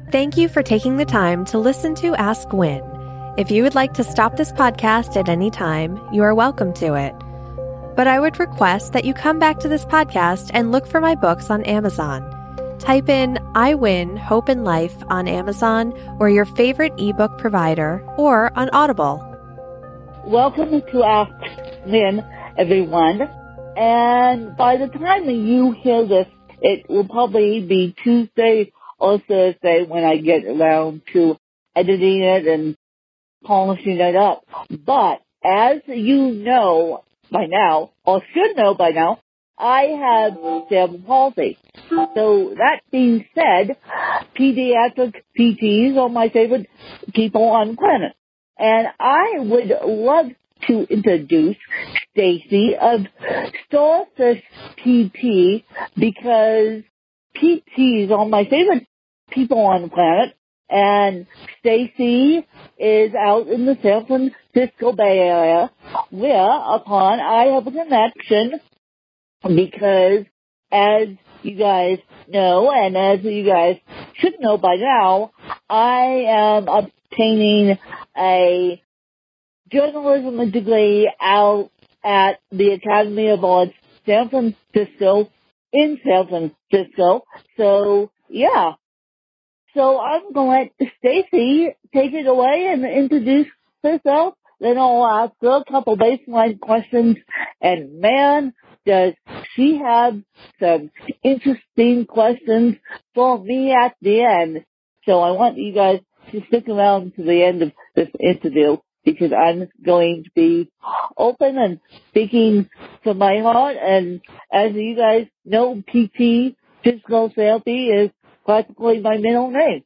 Thank you for taking the time to listen to Ask Win. If you would like to stop this podcast at any time, you are welcome to it. But I would request that you come back to this podcast and look for my books on Amazon. Type in I Win, Hope in Life on Amazon or your favorite ebook provider or on Audible. Welcome to Ask Win, everyone. And by the time you hear this, it will probably be Tuesday or Thursday when I get around to editing it and polishing it up. But as you know by now, or should know by now, I have cerebral palsy. So that being said, pediatric PTs are my favorite people on the planet. And I would love to introduce Stacy of Starfish PT because PTs are my favorite people on the planet. And Stacy is out in the San Francisco Bay Area whereupon I have a connection because as you guys know, and as you guys should know by now, I am obtaining a journalism degree out at the Academy of Arts San Francisco, in San Francisco. So, yeah. So I'm going to let Stacy take it away and introduce herself. Then I'll ask her a couple baseline questions. And man, does she have some interesting questions for me at the end. So I want you guys to stick around to the end of this interview because I'm going to be open and speaking from my heart. And as you guys know, PT, physical therapy, is practically my middle name.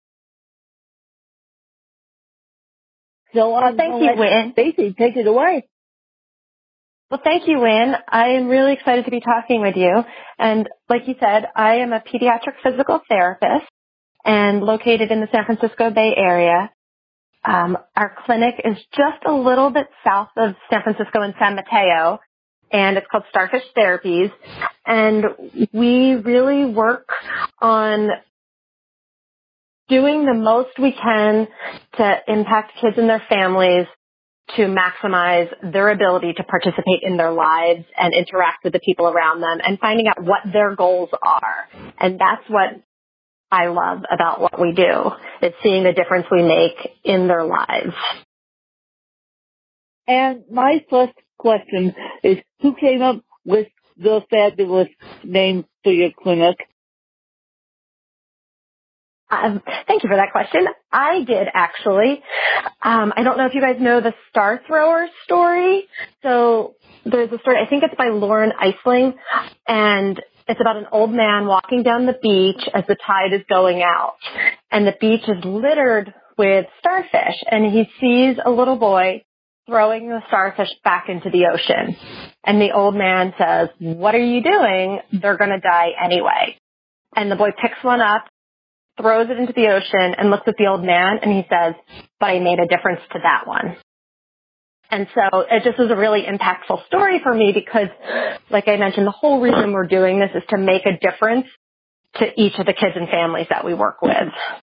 So I'm thank you, Wynn. Stacy, take it away. Well, thank you, Wynn. I am really excited to be talking with you. And like you said, I am a pediatric physical therapist and located in the San Francisco Bay Area. Our clinic is just a little bit south of San Francisco in San Mateo, and it's called Starfish Therapies. And we really work on doing the most we can to impact kids and their families to maximize their ability to participate in their lives and interact with the people around them and finding out what their goals are. And that's what I love about what we do, is seeing the difference we make in their lives. And my first question is, who came up with the fabulous name for your clinic? Thank you for that question. I did, actually. I don't know if you guys know the Star Thrower story. So there's a story, I think it's by Lauren Eisling, and it's about an old man walking down the beach as the tide is going out. And the beach is littered with starfish, and he sees a little boy throwing the starfish back into the ocean. And the old man says, "What are you doing? They're going to die anyway." And the boy picks one up, throws it into the ocean, and looks at the old man, and he says, "But I made a difference to that one." And so it just was a really impactful story for me because, like I mentioned, the whole reason we're doing this is to make a difference to each of the kids and families that we work with.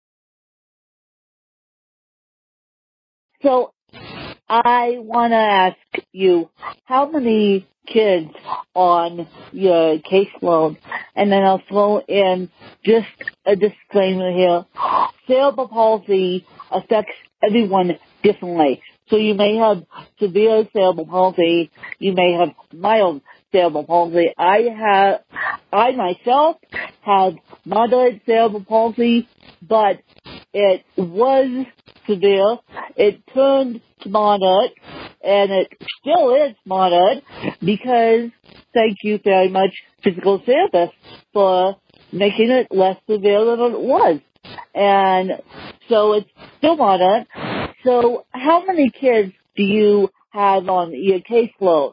So I want to ask you, how many kids on your caseload? And then I'll throw in just a disclaimer here. Cerebral palsy affects everyone differently. So you may have severe cerebral palsy. You may have mild cerebral palsy. I myself have moderate cerebral palsy, but it was severe. It turned to moderate, and it still is moderate because, thank you very much, physical therapists, for making it less severe than it was. And so it's still moderate. So how many kids do you have on your caseload?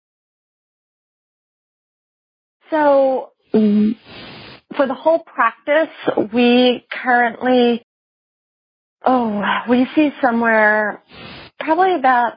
So for the whole practice, we currently, we see somewhere probably about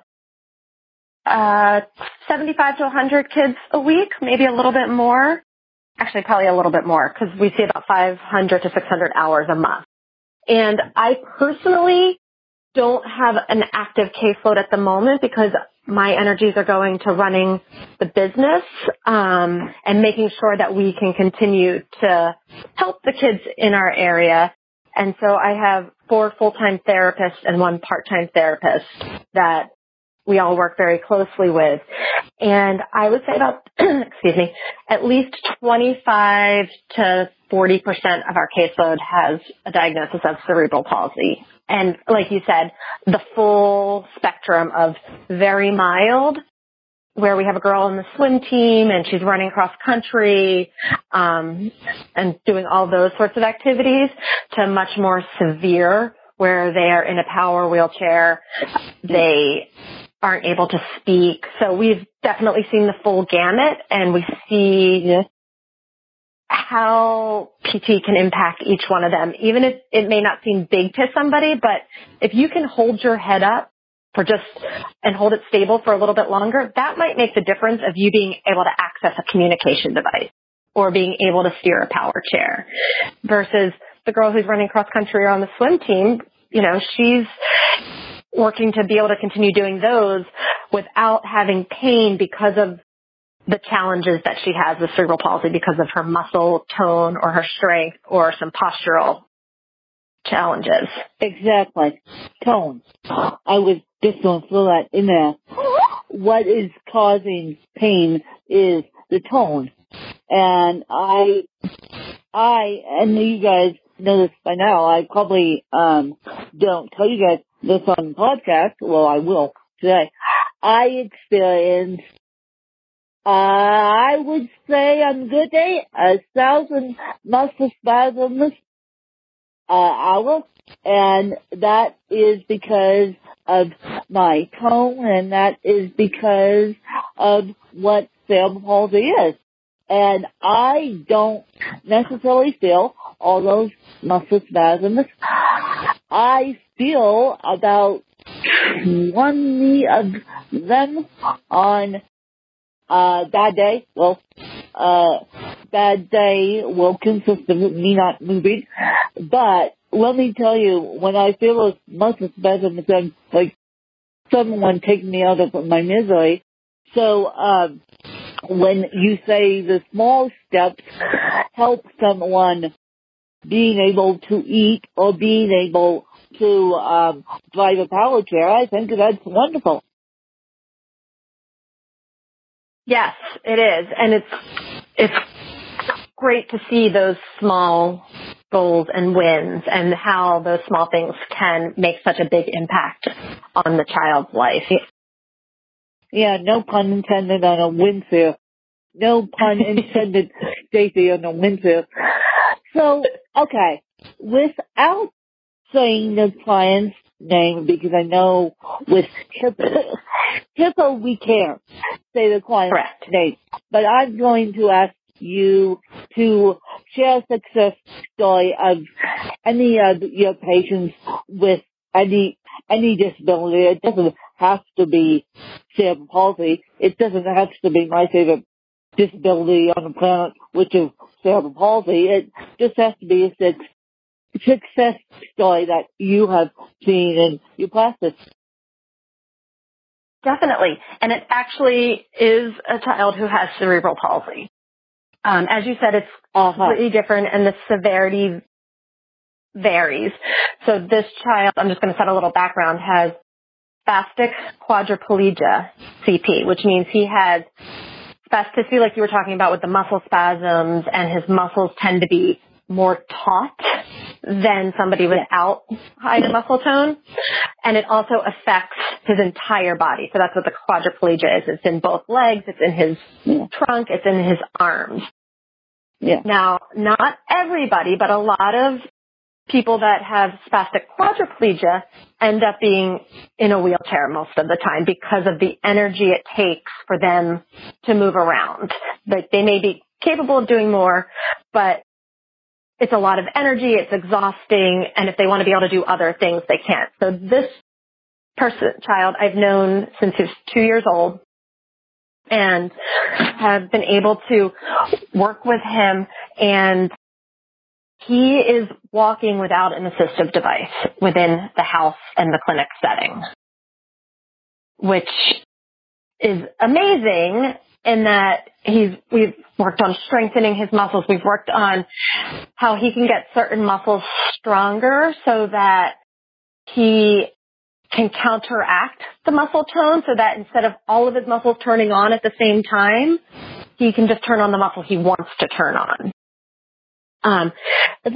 75 to 100 kids a week, maybe a little bit more. Actually, probably a little bit more because we see about 500 to 600 hours a month. And I personally don't have an active caseload at the moment because my energies are going to running the business and making sure that we can continue to help the kids in our area. And so I have 4 full-time therapists and 1 part-time therapist that we all work very closely with. And I would say about, at least 25 to 40% of our caseload has a diagnosis of cerebral palsy. And like you said, the full spectrum of very mild, where we have a girl on the swim team and she's running cross country, and doing all those sorts of activities, to much more severe, where they are in a power wheelchair. They aren't able to speak. So we've definitely seen the full gamut, and we see how PT can impact each one of them, even if it may not seem big to somebody. But if you can hold your head up and hold it stable for a little bit longer, that might make the difference of you being able to access a communication device or being able to steer a power chair, versus the girl who's running cross country or on the swim team. She's working to be able to continue doing those without having pain because of the challenges that she has with cerebral palsy, because of her muscle tone or her strength or some postural challenges. Exactly. Tone. I was just going to throw that in there. What is causing pain is the tone. And and you guys know this by now, I probably don't tell you guys this on the podcast. Well, I will today. I experienced, I would say on a good day, 1,000 muscle spasms hour, and that is because of my tone, and that is because of what cerebral palsy is. And I don't necessarily feel all those muscle spasms. I feel about 20 of them on a bad day. Well, bad day will consist of me not moving. But let me tell you, when I feel those muscle spasms, I'm like someone taking me out of my misery. So, when you say the small steps help someone being able to eat or being able to drive a power chair, I think that's wonderful. Yes, it is. And it's great to see those small goals and wins and how those small things can make such a big impact on the child's life. Yeah, no pun intended on a windsurf. No pun intended, Stacey, on a windsurf. So, okay, without saying the client's name, because I know with HIPAA we can't say the client's name, but I'm going to ask you to share a success story of any of your patients with any disability. It doesn't have to be cerebral palsy. It doesn't have to be my favorite disability on the planet, which is cerebral palsy. It just has to be a success story that you have seen in your practice. Definitely. And it actually is a child who has cerebral palsy. As you said, it's completely different, and the severity varies. So this child, I'm just going to set a little background, has spastic quadriplegia, CP, which means he has spasticity, like you were talking about with the muscle spasms, and his muscles tend to be more taut than somebody without high muscle tone. And it also affects his entire body. So that's what the quadriplegia is. It's in both legs, it's in his trunk, it's in his arms. Yeah. Now, not everybody, but a lot of people that have spastic quadriplegia end up being in a wheelchair most of the time because of the energy it takes for them to move around. Like, they may be capable of doing more, but it's a lot of energy, it's exhausting, and if they want to be able to do other things, they can't. So this child I've known since he was 2 years old, and have been able to work with him and he is walking without an assistive device within the house and the clinic setting, which is amazing in that we've worked on strengthening his muscles. We've worked on how he can get certain muscles stronger so that he can counteract the muscle tone, so that instead of all of his muscles turning on at the same time, he can just turn on the muscle he wants to turn on. It's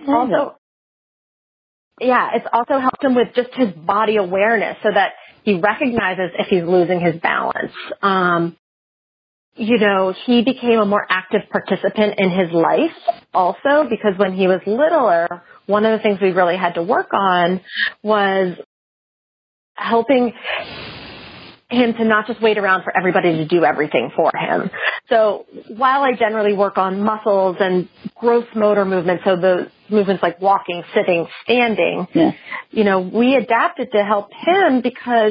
also helped him with just his body awareness so that he recognizes if he's losing his balance. He became a more active participant in his life also, because when he was littler, one of the things we really had to work on was helping him to not just wait around for everybody to do everything for him. So while I generally work on muscles and gross motor movements, so the movements like walking, sitting, standing, we adapted to help him because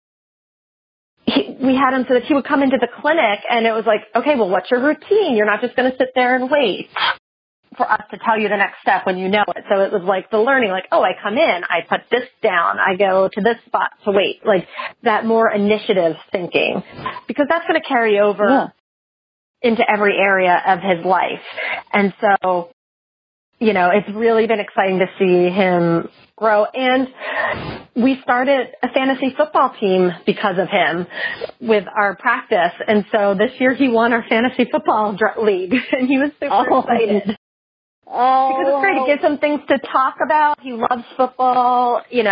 we had him so that he would come into the clinic and it was like, okay, well, what's your routine? You're not just going to sit there and wait for us to tell you the next step when you know it. So it was like the learning, like, oh, I come in, I put this down, I go to this spot to wait, like that more initiative thinking, because that's going to carry over into every area of his life. And so, it's really been exciting to see him grow. And we started a fantasy football team because of him with our practice. And so this year he won our fantasy football league and he was super excited. Because it's great. It gives him things to talk about. He loves football. We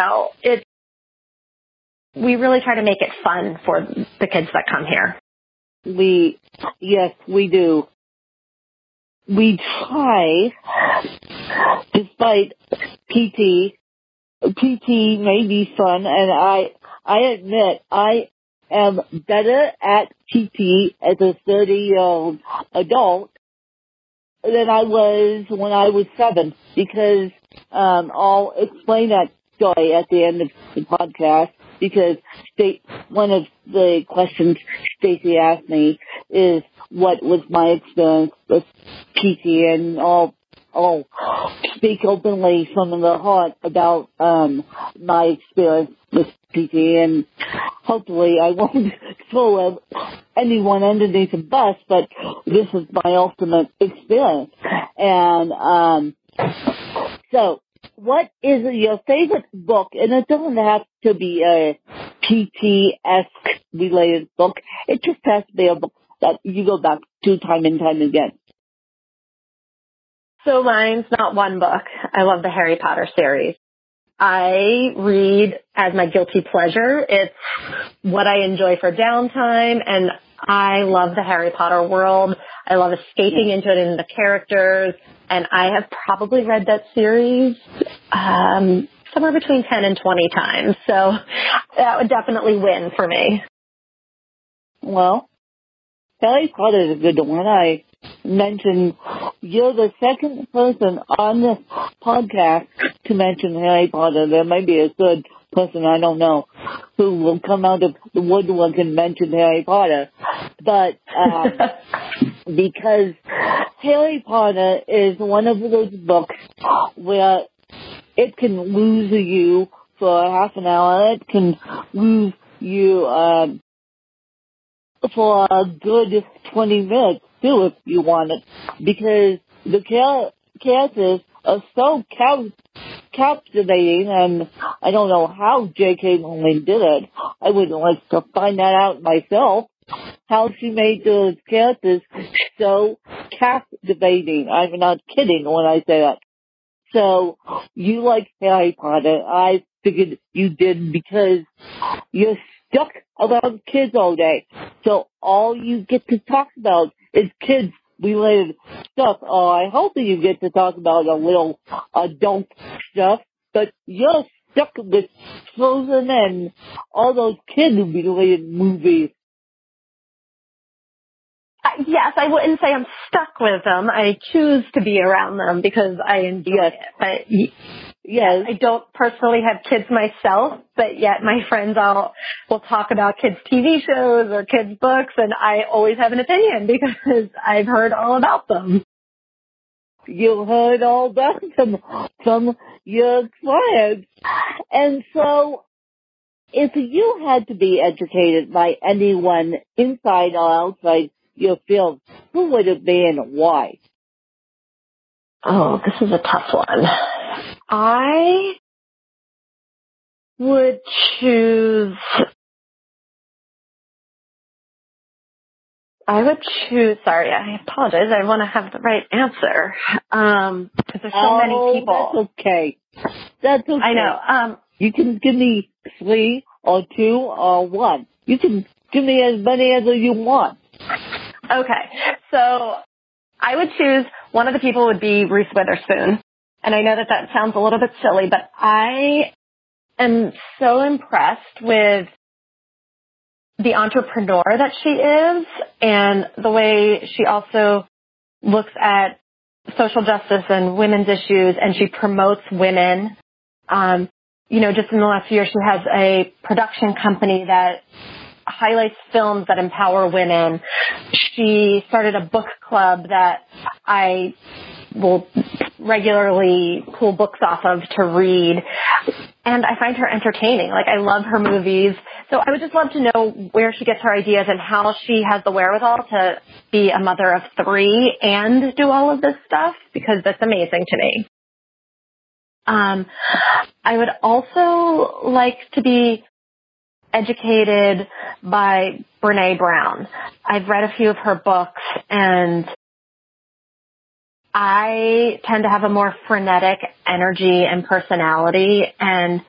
really try to make it fun for the kids that come here. Yes, we do. We try, despite PT may be fun, and I admit I am better at PT as a 30-year-old adult than I was when I was 7, because I'll explain that story at the end of the podcast, because one of the questions Stacy asked me is what was my experience with PT, and I'll speak openly from the heart about my experience with PT, and hopefully I won't throw anyone underneath the bus, but this is my ultimate experience. And so what is your favorite book? And it doesn't have to be a PT-esque related book. It just has to be a book that you go back to time and time again. So mine's not one book. I love the Harry Potter series. I read as my guilty pleasure. It's what I enjoy for downtime, and I love the Harry Potter world. I love escaping into it and the characters, and I have probably read that series somewhere between 10 and 20 times. So that would definitely win for me. Well, Harry Potter is a good one. I mentioned you're the second person on this podcast to mention Harry Potter. There may be a third person, I don't know, who will come out of the woodwork and mention Harry Potter. But because Harry Potter is one of those books where it can lose you for half an hour. It can lose you for a good 20 minutes, too, if you want it, because the characters are so captivating, and I don't know how J.K. Rowling did it. I would like to find that out myself, how she made those characters so captivating. I'm not kidding when I say that. So, you like Harry Potter. I figured you did because you're stuck around kids all day. So all you get to talk about is kids-related stuff. I hope that you get to talk about a little adult stuff, but you're stuck with Frozen and all those kid-related movies. Yes, I wouldn't say I'm stuck with them. I choose to be around them because I enjoy it. But yes, I don't personally have kids myself, but yet my friends all will talk about kids' TV shows or kids' books, and I always have an opinion because I've heard all about them. you heard all that from your clients. And so if you had to be educated by anyone inside or outside your field, who would it be and why? Oh, this is a tough one. I would choose, sorry, I apologize. I want to have the right answer. Because there's so many people. That's okay. That's okay. I know. You can give me 3 or 2 or 1. You can give me as many as you want. Okay. So I would choose, one of the people would be Reese Witherspoon. And I know that sounds a little bit silly, but I am so impressed with the entrepreneur that she is and the way she also looks at social justice and women's issues, and she promotes women. Just in the last year, she has a production company that highlights films that empower women. She started a book club that I will regularly pull books off of to read. And I find her entertaining. Like, I love her movies. So I would just love to know where she gets her ideas and how she has the wherewithal to be a mother of 3 and do all of this stuff, because that's amazing to me. I would also like to be educated by Brene Brown. I've read a few of her books, and I tend to have a more frenetic energy and personality, and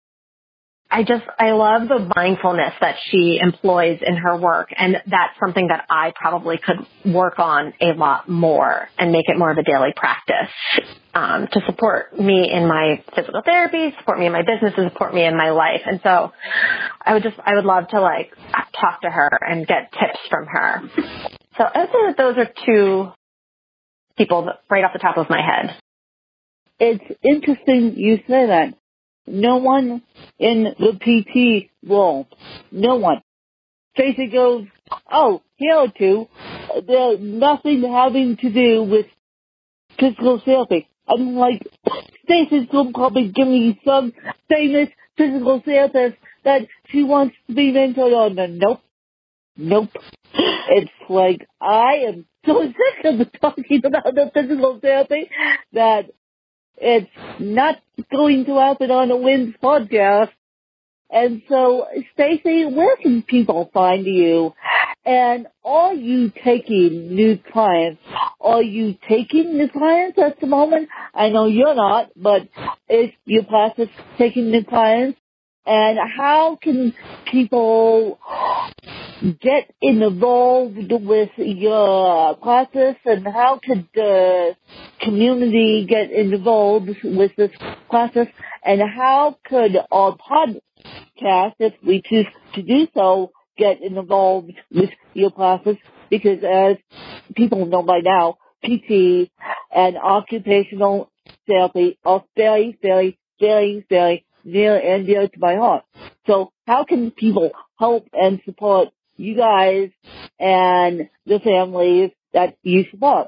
I love the mindfulness that she employs in her work, and that's something that I probably could work on a lot more and make it more of a daily practice to support me in my physical therapy, support me in my business, and support me in my life. And so I would love to talk to her and get tips from her. So I would say that those are 2 people right off the top of my head. It's interesting you say that. No one in the PT world, no one. Stacey goes, oh, here are 2. They're nothing having to do with physical therapy. I'm like, Stacey's going to probably give me some famous physical therapist that she wants to be mentored on. Nope. It's like, I am so sick of talking about the physical therapy that it's not going to happen on a WINS podcast. And so, Stacey, where can people find you? And are you taking new clients? Are you taking new clients at the moment? I know you're not, but is your practice taking new clients? And how can people get involved with your practice, and how could the community get involved with this practice, and how could our podcast, if we choose to do so, get involved with your practice? Because as people know by now, PT and occupational therapy are very, very, very, very near and dear to my heart. So how can people help and support you guys and the families that you support?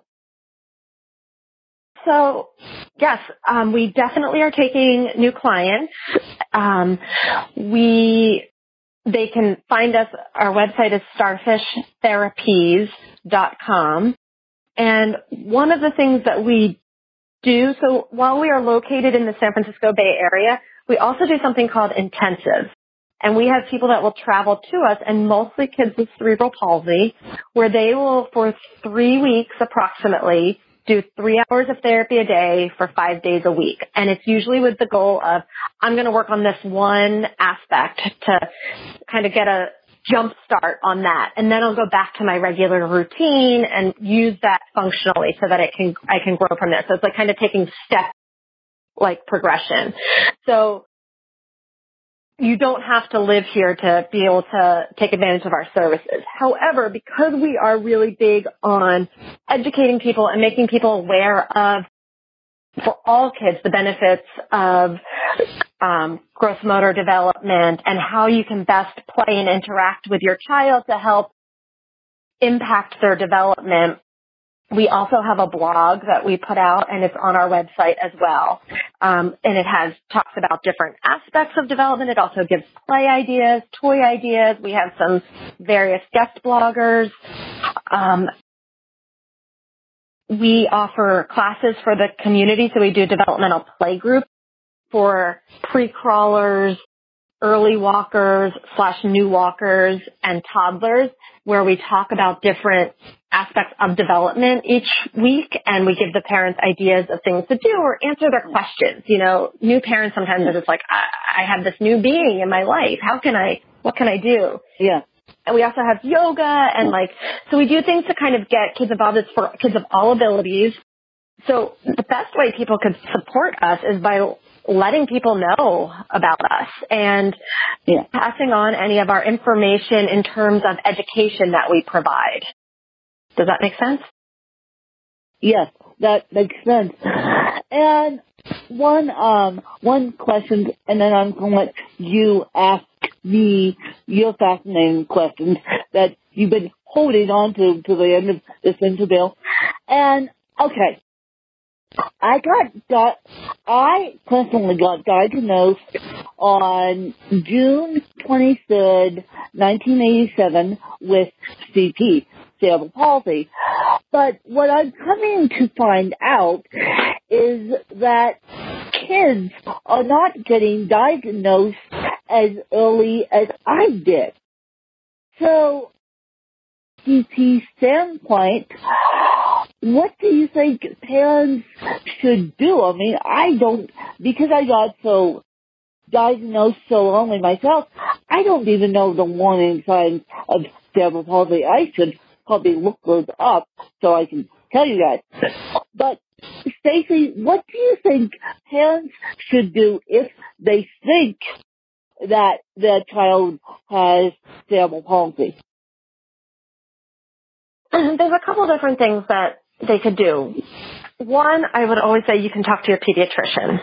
So, yes, we definitely are taking new clients. They can find us. Our website is starfishtherapies.com. And one of the things that we do, so while we are located in the San Francisco Bay Area, we also do something called intensive. And we have people that will travel to us, and mostly kids with cerebral palsy, where they will, for 3 weeks approximately, do 3 hours of therapy a day for 5 days a week. And it's usually with the goal of, I'm going to work on this one aspect to kind of get a jump start on that. And then I'll go back to my regular routine and use that functionally so that I can grow from there. So it's like kind of taking step like progression. So you don't have to live here to be able to take advantage of our services. However, because we are really big on educating people and making people aware of, for all kids, the benefits of gross motor development and how you can best play and interact with your child to help impact their development, We also have a blog that we put out, and it's on our website as well. And it talks about different aspects of development. It also gives play ideas, toy ideas. We have some various guest bloggers. We offer classes for the community, so we do developmental play groups for pre-crawlers, early walkers / new walkers, and toddlers, where we talk about different aspects of development each week, and we give the parents ideas of things to do or answer their questions. You know, new parents sometimes are just like, I have this new being in my life. What can I do? Yeah. And we also have yoga and so we do things to kind of get kids involved. It's for kids of all abilities. So the best way people could support us is by letting people know about us and passing on any of our information in terms of education that we provide. Does that make sense? Yes, that makes sense. And one question, and then I'm going to let you ask me your fascinating questions that you've been holding on to the end of this interview. And, okay, I personally got diagnosed on June 23rd, 1987 with CP, cerebral palsy. But what I'm coming to find out is that kids are not getting diagnosed as early as I did. So, CP standpoint, what do you think parents should do? I mean, because I got diagnosed so early myself, I don't even know the warning signs of cerebral palsy. I should probably look those up so I can tell you guys. But, Stacy, what do you think parents should do if they think that their child has cerebral palsy? There's a couple different things that they could do. One, I would always say you can talk to your pediatrician.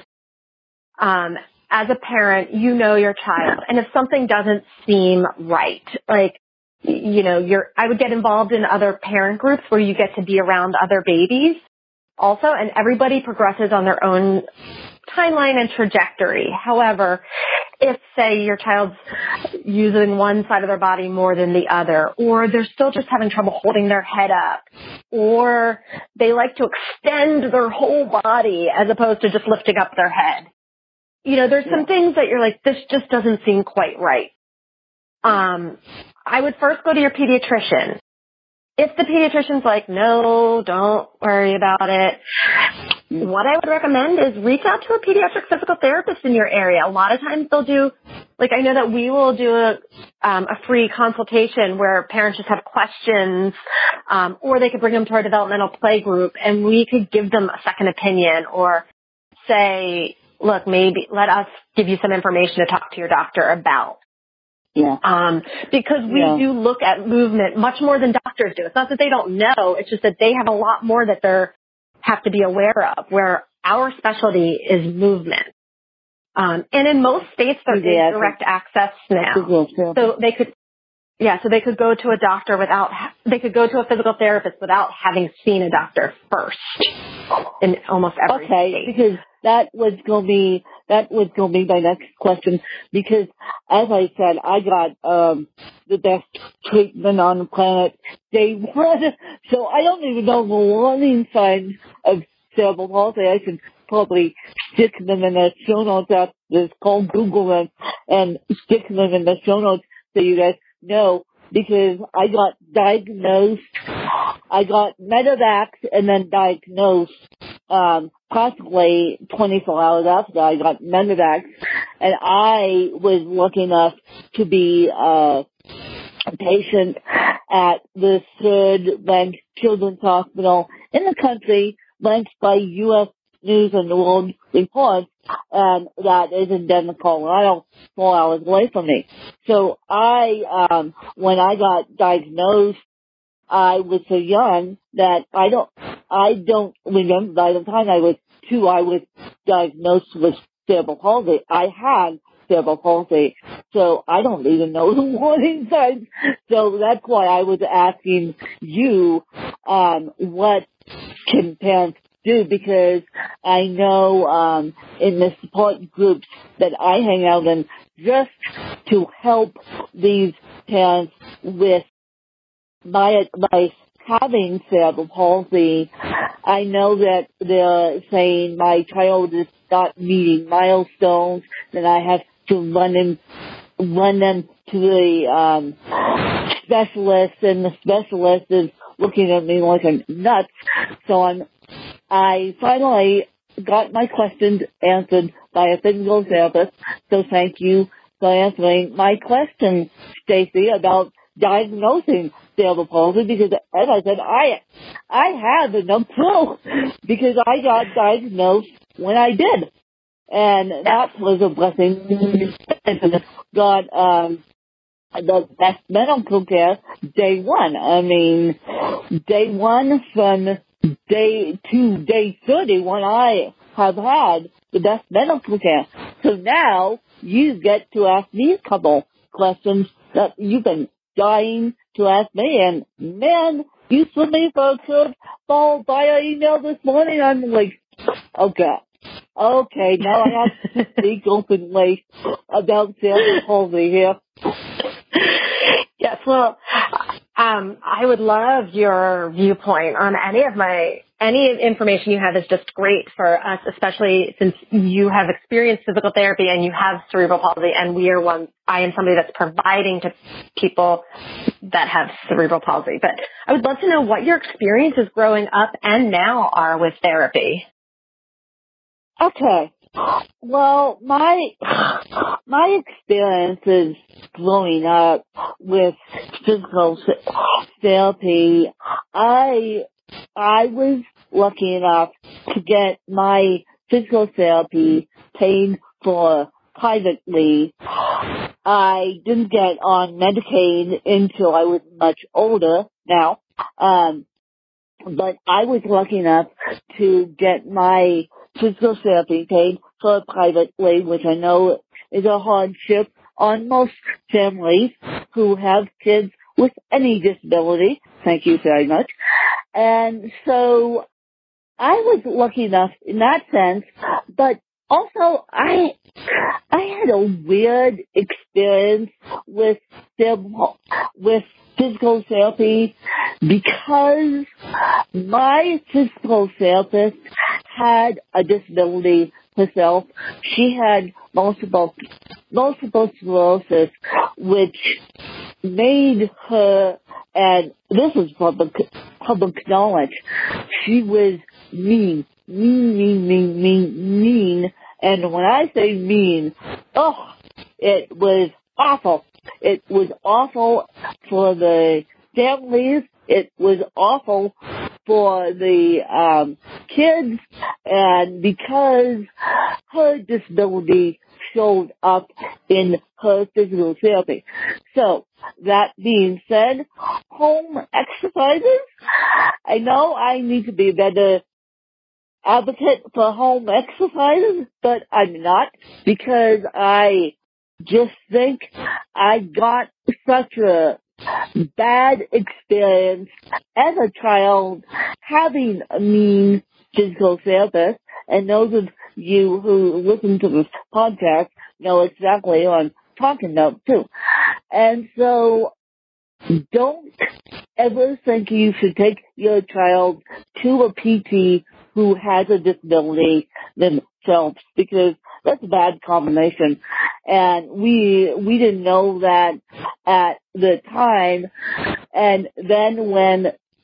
As a parent, you know your child. And if something doesn't seem right, I would get involved in other parent groups where you get to be around other babies also, and everybody progresses on their own timeline and trajectory. However, if, say, your child's using one side of their body more than the other, or they're still just having trouble holding their head up, or they like to extend their whole body as opposed to just lifting up their head, there's some things that you're like, this just doesn't seem quite right. I would first go to your pediatrician. If the pediatrician's like, no, don't worry about it, what I would recommend is reach out to a pediatric physical therapist in your area. A lot of times they'll do, I know that we will do a free consultation where parents just have questions, or they could bring them to our developmental play group and we could give them a second opinion or say, look, maybe let us give you some information to talk to your doctor about. Yeah. Because we do look at movement much more than doctors do. It's not that they don't know. It's just that they have a lot more that they have to be aware of, where our specialty is movement. And in most states, there is direct access now. So they could go to a doctor they could go to a physical therapist without having seen a doctor first in almost every state. Because that was going to be my next question, because as I said, I got the best treatment on the planet day one, so I don't even know the warning signs of cerebral palsy. I should probably stick them in the show notes after this call, Google them, and stick them in the show notes so you guys know, because I got diagnosed, I got medevac and then diagnosed practically 24 hours after I got medevac, and I was lucky enough to be a patient at the third-ranked children's hospital in the country, ranked by U.S. News and World Report, and that is in Denver, Colorado, 4 hours away from me. So when I got diagnosed, I was so young that I don't remember. By the time I was 2, I was diagnosed with cerebral palsy. I had cerebral palsy, so I don't even know the warning signs. So that's why I was asking you what can parents do, because I know in the support groups that I hang out in, just to help these parents with my advice having cerebral palsy, I know that they're saying my child is not meeting milestones, then I have to run them to the specialist, and the specialist is looking at me like a nut. So I finally got my questions answered by a physical therapist. So thank you for answering my question, Stacy, about diagnosing cerebral palsy, because as I said, I have no clue, because I got diagnosed when I did. And that was a blessing. Got the best medical care day one. I mean, day one from day to day 31, I have had the best medical care. So now you get to ask me a couple questions that you've been dying to ask me. And man, you sent me for a curveball via email this morning. I'm like, okay, now I have to speak openly about cerebral palsy here. Yes, well, I would love your viewpoint on any information you have is just great for us, especially since you have experienced physical therapy and you have cerebral palsy, and I am somebody that's providing to people that have cerebral palsy. But I would love to know what your experiences growing up and now are with therapy. Okay. Well, my experiences growing up with physical therapy, I was lucky enough to get my physical therapy paid for privately. I didn't get on Medicaid until I was much older now, but I was lucky enough to get my physical therapy paid for privately, which I know is a hardship on most families who have kids with any disability. Thank you very much. And so I was lucky enough in that sense, but also I had a weird experience with physical therapy, because my physical therapist had a disability herself. She had multiple sclerosis, which made her, and this is public knowledge, she was mean. And when I say mean, it was awful. It was awful for the families. It was awful for the kids, and because her disability showed up in her physical therapy. So, that being said, home exercises, I know I need to be a better advocate for home exercises, but I'm not, because I just think I got such a bad experience as a child having a mean physical therapist, and those of you who listen to this podcast know exactly what I'm talking about too. And so don't ever think you should take your child to a PT who has a disability themselves, because that's a bad combination. And we didn't know that at the time. And then when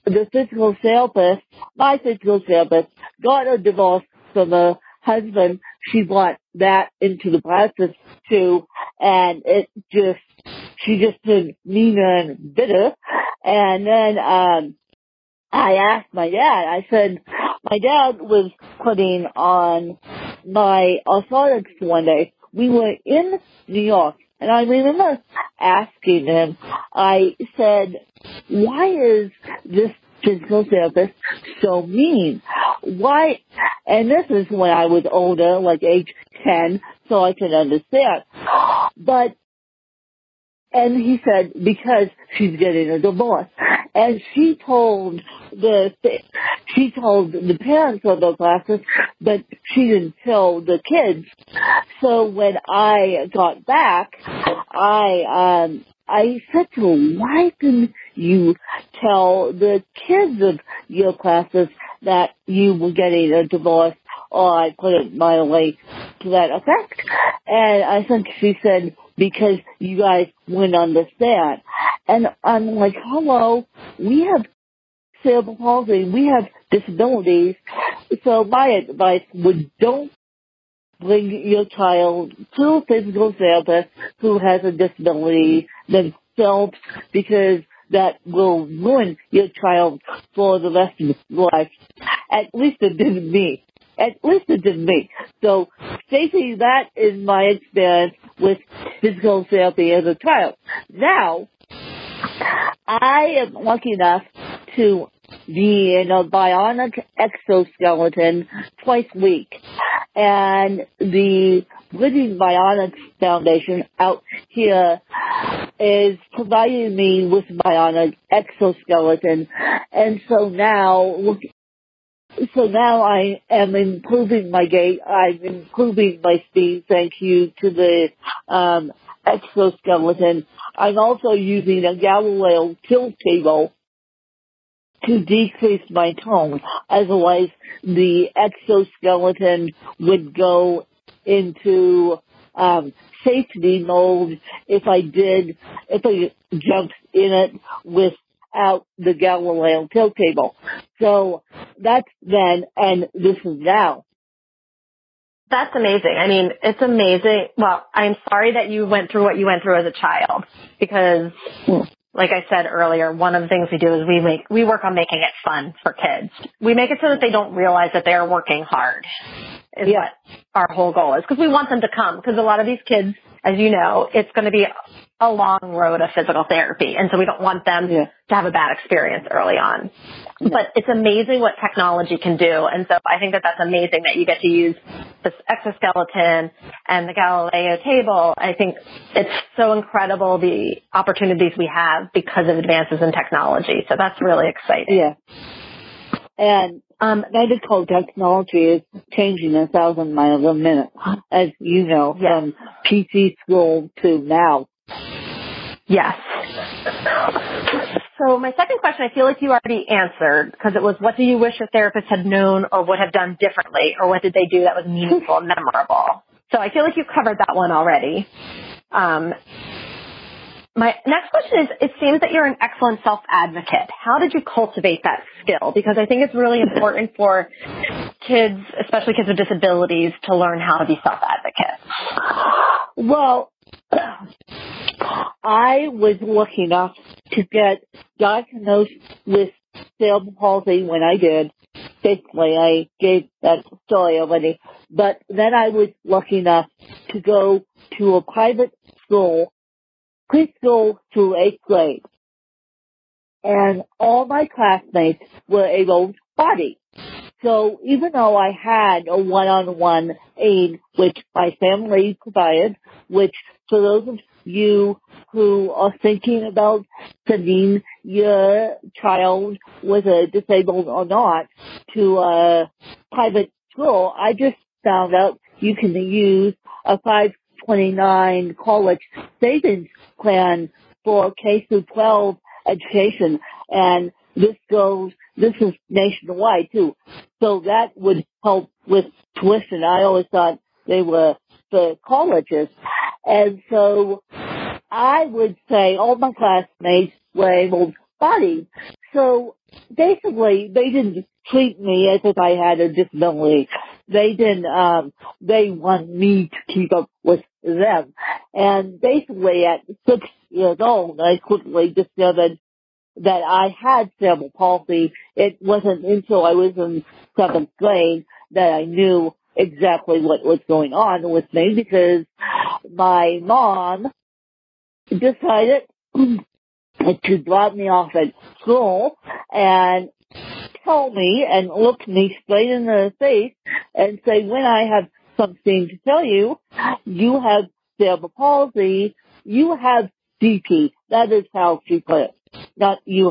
my physical therapist got a divorce from her husband, she brought that into the process too, and she just turned meaner and bitter. And then I asked my dad, I said, my dad was putting on my orthotics one day. We were in New York, and I remember asking him, I said, why is this physical therapist so mean? Why? And this is when I was older, like age 10, so I could understand. And he said, because she's getting a divorce. And she told the parents of those classes, but she didn't tell the kids. So when I got back, I said to her, why didn't you tell the kids of your classes that you were getting a divorce? Or I put it mildly to that effect. And I think she said, because you guys wouldn't understand. And I'm like, hello, we have cerebral palsy, we have disabilities. So my advice would, don't bring your child to a physical therapist who has a disability themselves, because that will ruin your child for the rest of his life. At least it didn't me. So, Stacey, that is my experience with physical therapy as a child. Now, I am lucky enough to be in a bionic exoskeleton twice a week. And the British Bionics Foundation out here is providing me with bionic exoskeleton. And so now I am improving my gait. I'm improving my speed thank you to the exoskeleton. I'm also using a Galileo tilt table to decrease my tone. Otherwise, the exoskeleton would go into safety mode if I jumped in it without the Galileo tilt table. So that's then, and this is now. That's amazing. I mean, it's amazing. Well, I'm sorry that you went through what you went through as a child, because like I said earlier, one of the things we do is we work on making it fun for kids. We make it so that they don't realize that they are working hard is what our whole goal is, because we want them to come, because a lot of these kids, as you know, it's going to be a long road of physical therapy, and so we don't want them to have a bad experience early on. But it's amazing what technology can do, and so I think that that's amazing that you get to use this exoskeleton and the Galileo table. I think it's so incredible the opportunities we have because of advances in technology, so that's really exciting. Yeah. And medical technology is changing 1,000 miles a minute, as you know, from PC school to now. Yes. So my second question, I feel like you already answered, because it was, what do you wish your therapist had known or would have done differently, or what did they do that was meaningful and memorable? So I feel like you covered that one already. My next question is, it seems that you're an excellent self-advocate. How did you cultivate that skill? Because I think it's really important for kids, especially kids with disabilities, to learn how to be self-advocates. Well, I was lucky enough to get diagnosed with cerebral palsy when I did. Basically, I gave that story already. But then I was lucky enough to go to a private school, preschool through 8th grade. And all my classmates were able-bodied. So even though I had a one-on-one aid, which my family provided, which for those of you who are thinking about sending your child, whether disabled or not, to a private school, I just found out you can use a 529 college savings plan for K-12 education, and this is nationwide too. So that would help with tuition. I always thought they were for colleges. And so I would say all my classmates were able-bodied. So basically, they didn't treat me as if I had a disability. They didn't, they want me to keep up with them. And basically at 6 years old, I quickly discovered that I had cerebral palsy. It wasn't until I was in 7th grade that I knew exactly what was going on with me, because my mom decided to drop me off at school and tell me and look me straight in the face and say, when I have something to tell you, you have cerebral palsy, you have CP. That is how she put it. Not you have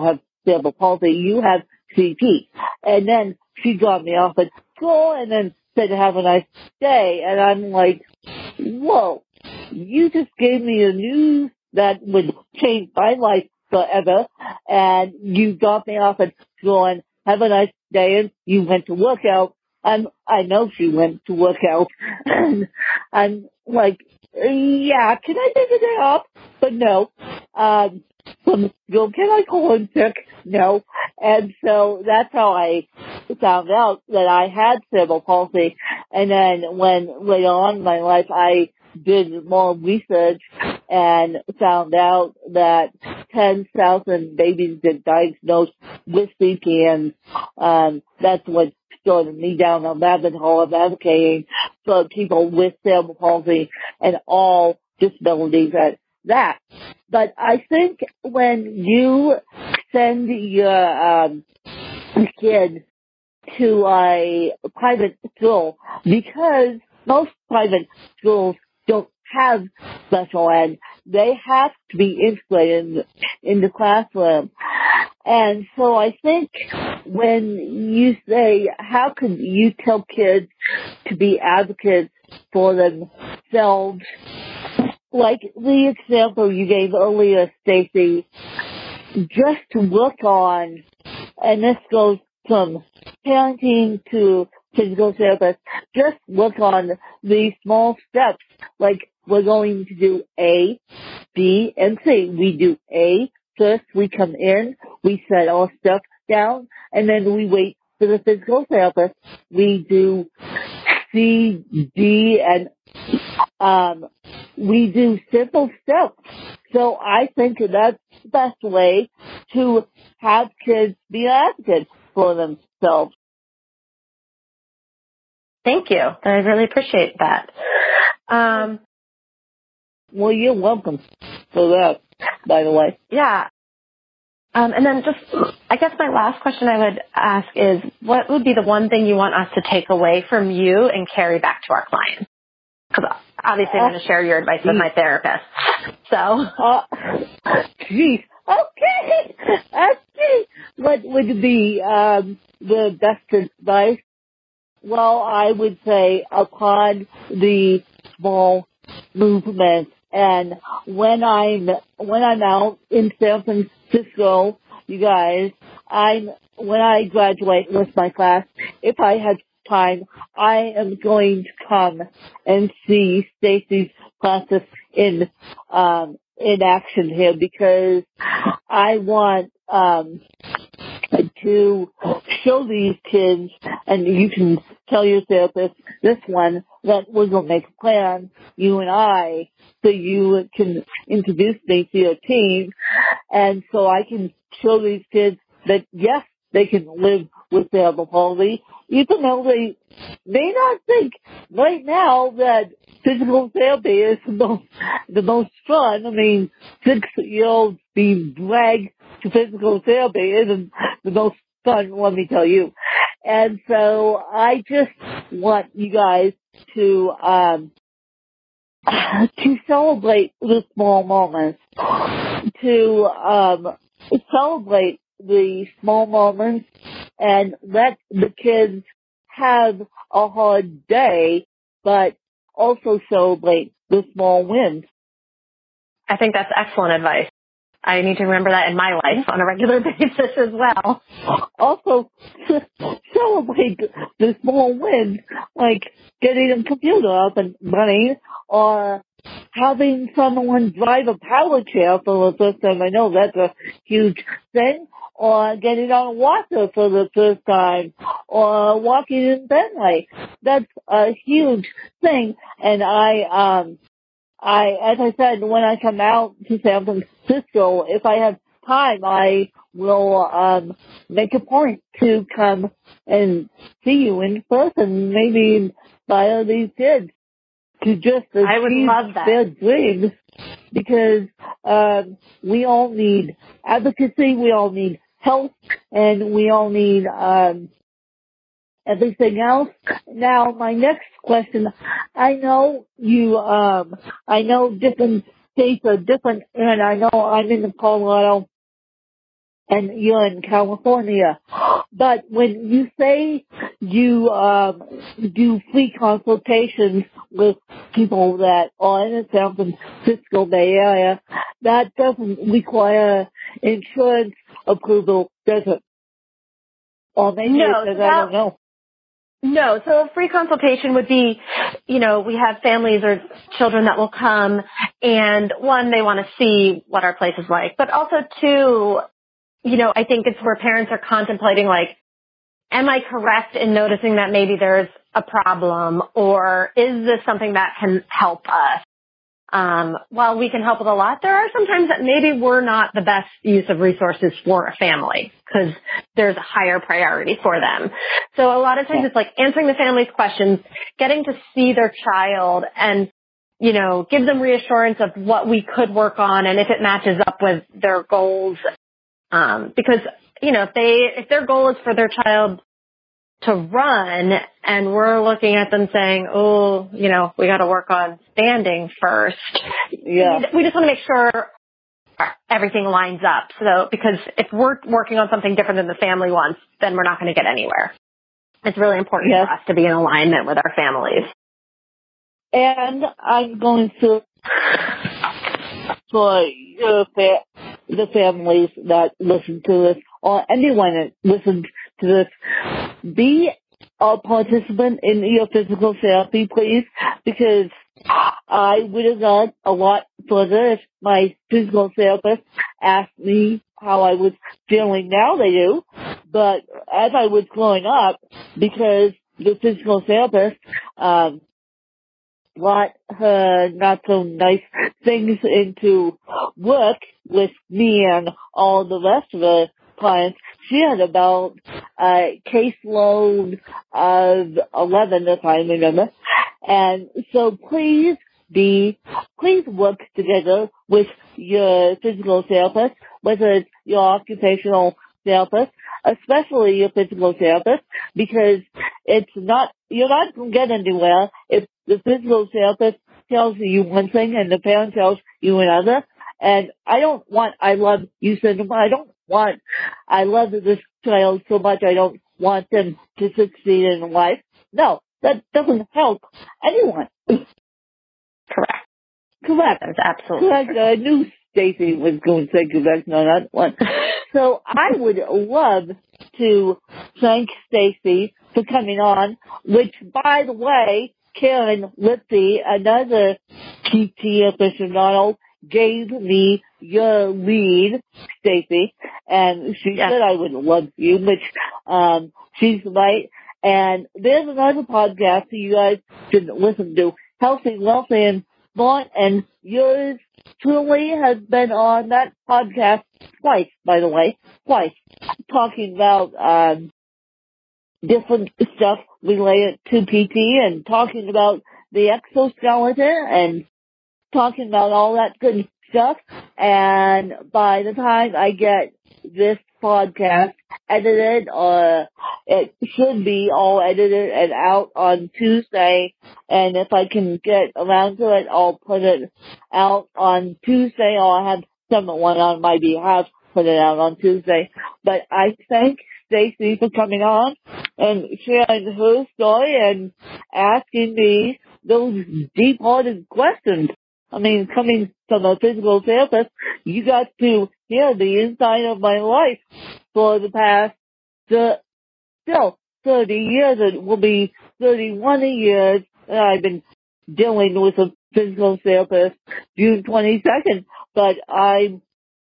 cerebral palsy. You have CP. And then she dropped me off at school and then said, have a nice day. And I'm like, whoa, you just gave me the news that would change my life forever. And you dropped me off at school and have a nice day. And you went to work out. I know she went to work out. And I'm like, yeah, can I take a day off? But no. From school, can I call in sick? No. And so that's how I found out that I had cerebral palsy. And then when later on in my life I did more research and found out that 10,000 babies get diagnosed with CP, and that's what started me down a rabbit hole of advocating for people with cerebral palsy and all disabilities at that. But I think when you send your kid to a private school, because most private schools don't have special ed, they have to be integrated in the classroom. And so I think when you say, how can you tell kids to be advocates for themselves, like the example you gave earlier, Stacy, just to work on, and this goes from parenting to physical therapists, just work on the small steps, like we're going to do A, B, and C. We do A first, we come in, we set our stuff down, and then we wait for the physical therapist. We do C, D, and we do simple steps. So I think that's the best way to have kids be advocates for themselves. Thank you. I really appreciate that. Well, you're welcome for that, by the way. Yeah. And then just, I guess my last question I would ask is, what would be the one thing you want us to take away from you and carry back to our clients? Because obviously I'm going to share your advice with my therapist. So. Geez. Okay. Okay. What would be the best advice? Well, I would say upon the small movements. And when I'm out in San Francisco, you guys, when I graduate with my class, if I have time, I am going to come and see Stacy's classes in action here, because I want to show these kids, and you can tell your therapist this one, that we're going to make a plan, you and I, so you can introduce me to your team, and so I can show these kids that, yes, they can live with cerebral palsy, even though they may not think right now that physical therapy is the most fun. I mean, 6-year-olds being dragged to physical therapy isn't the most fun, let me tell you. And so I just want you guys to celebrate the small moments, to celebrate the small moments, and let the kids have a hard day, but also celebrate the small wins. I think that's excellent advice. I need to remember that in my life on a regular basis as well. Also, celebrate the small wins, like getting a computer up and running, or having someone drive a power chair for the first time. I know that's a huge thing. Or getting on a walker for the first time, or walking in Bentley. That's a huge thing. And as I said, when I come out to San Francisco, if I have time, I will make a point to come and see you in person, maybe inspire these kids to just achieve their dreams, because we all need advocacy, we all need health, and we all need everything else. Now, my next question, I know different states are different, and I know I'm in Colorado, and you're in California. But when you say you do free consultations with people that are in the San Francisco Bay Area, that doesn't require insurance approval, does it? Or maybe No, it does, I don't know. No, so a free consultation would be, we have families or children that will come, and one, they want to see what our place is like, but also two, I think it's where parents are contemplating, like, am I correct in noticing that maybe there's a problem, or is this something that can help us? While we can help with a lot, there are some times that maybe we're not the best use of resources for a family because there's a higher priority for them. So a lot of times it's like answering the family's questions, getting to see their child and, give them reassurance of what we could work on and if it matches up with their goals. Because, if their goal is for their child to run and we're looking at them saying, oh, we got to work on standing first. Yeah. We just want to make sure everything lines up. So, because if we're working on something different than the family wants, then we're not going to get anywhere. It's really important for us to be in alignment with our families. And I'm going to, for the families that listen to this, or anyone that listens to this, be a participant in your physical therapy, please, because I would have gone a lot further if my physical therapist asked me how I was feeling. Now they do, but as I was growing up, because the physical therapist brought her not so nice things into work with me and all the rest of the clients, she had about a caseload of 11, if I remember. And so please work together with your physical therapist, whether it's your occupational therapist, especially your physical therapist, because you're not going to get anywhere if the physical therapist tells you one thing and the parent tells you another. And I love you syndrome. I love this child so much I don't want them to succeed in life. No, that doesn't help anyone. Correct. That is absolutely correct. I knew Stacy was going to say correct on that one. So I would love to thank Stacy for coming on, which, by the way, Karen Lipsy, another PT aficionado, gave me your lead, Stacy, and she said I would love you, which she's right. And there's another podcast that you guys should listen to, Healthy, Wealthy, and Smart, and yours truly has been on that podcast twice, by the way, talking about different stuff related to PT and talking about the exoskeleton and talking about all that good stuff. And by the time I get this podcast edited, it should be all edited and out on Tuesday. And if I can get around to it, I'll put it out on Tuesday, or I'll have someone on my behalf put it out on Tuesday. But I thank Stacy for coming on and sharing her story and asking me those deep-hearted questions. I mean, coming from a physical therapist, you got to hear the inside of my life for the past, still 30 years. It will be 31 years that I've been dealing with a physical therapist, June 22nd. But I'm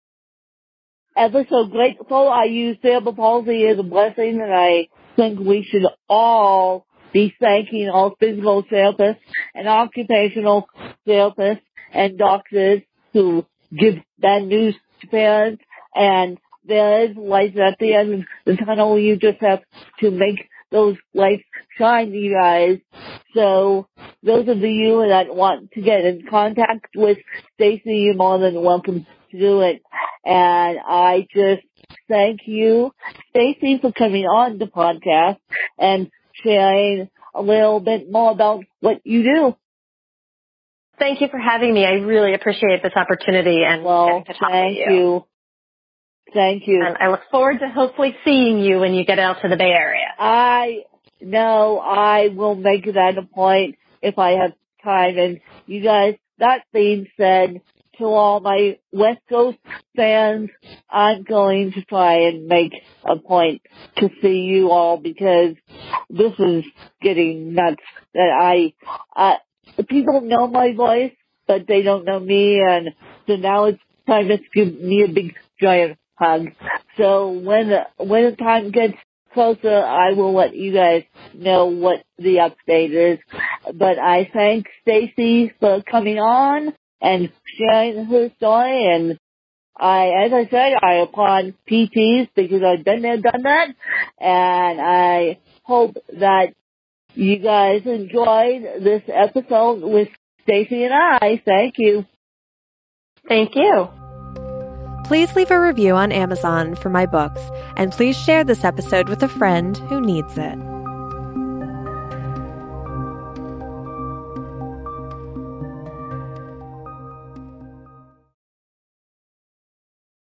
ever so grateful. I use cerebral palsy as a blessing, and I think we should all be thanking our physical therapists and occupational therapists and doctors who give bad news to parents. And there is light at the end of the tunnel. You just have to make those lights shine, you guys. So those of you that want to get in contact with Stacy, you're more than welcome to do it. And I just thank you, Stacy, for coming on the podcast and sharing a little bit more about what you do. Thank you for having me. I really appreciate this opportunity and getting to talk to you. Thank you. Thank you. And I look forward to hopefully seeing you when you get out to the Bay Area. I will make that a point if I have time. And you guys, that being said, to all my West Coast fans, I'm going to try and make a point to see you all because this is getting nuts. That people know my voice, but they don't know me, and so now it's time to give me a big giant hug. So when the time gets closer, I will let you guys know what the update is. But I thank Stacy for coming on and sharing her story. And as I said, I applaud PTs because I've been there, done that. And I hope that you guys enjoyed this episode with Stacy and I. Thank you. Thank you. Please leave a review on Amazon for my books, and please share this episode with a friend who needs it.